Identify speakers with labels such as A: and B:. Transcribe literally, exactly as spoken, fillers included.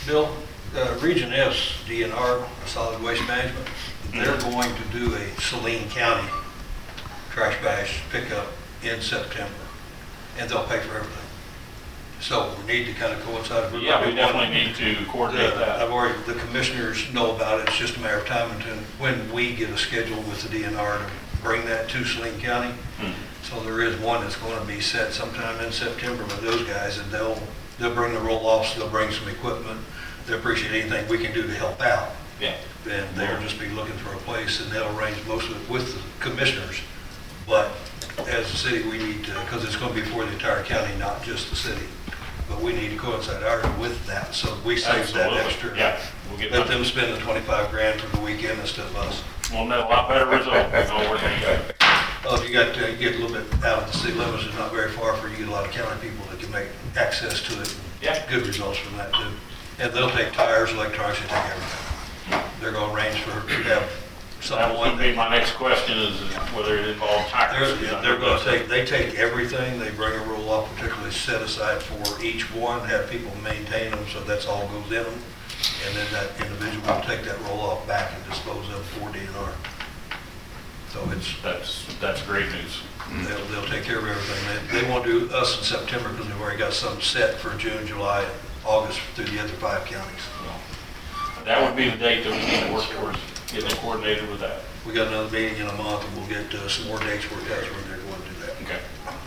A: Bill, uh, Region S, D N R, Solid Waste Management, they're going to do a Saline County trash bash pickup in September, and they'll pay for everything. So we need to kind of coincide. with-
B: Yeah, we definitely need to coordinate
A: Uh,
B: that.
A: I've already, the commissioners know about it, it's just a matter of time until, when we get a schedule with the D N R to bring that to Saline County.
B: Hmm.
A: So there is one that's going to be set sometime in September with those guys, and they'll, they'll bring the roll-offs, they'll bring some equipment, they appreciate anything we can do to help out.
B: Yeah.
A: And they'll just be looking for a place, and they'll arrange most of it with the commissioners. But as a city, we need to, because it's going to be for the entire county, not just the city. But we need to coincide ours with that, so we save that
B: Absolutely.
A: extra.
B: Yeah, we'll get
A: Let
B: that.
A: them spend the twenty-five grand for the weekend instead of us.
B: We'll know a lot better result. We know where to go.
A: Well, if you got, to get a little bit out of the city limits, it's not very far for you, get a lot of county people that can make access to it.
B: Yeah.
A: Good results from that too. And they'll take tires, electronics, they take everything. They're gonna arrange for, to have
B: That was
A: someone.
B: going to be my next question is whether it involved tires.
A: They're, they're gonna take, they take everything, they bring a roll off particularly set aside for each one, have people maintain them, so that's all goes in them. And then that individual will take that roll off back and dispose of for D N R. So it's,
B: That's, that's great news.
A: they'll, they'll take care of everything. They, they won't do us in September because we've already got some set for June, July, and August through the other five counties.
B: That would be the date that we need to work towards, getting it coordinated with that.
A: We got another meeting in a month and we'll get uh, some more dates worked out as we're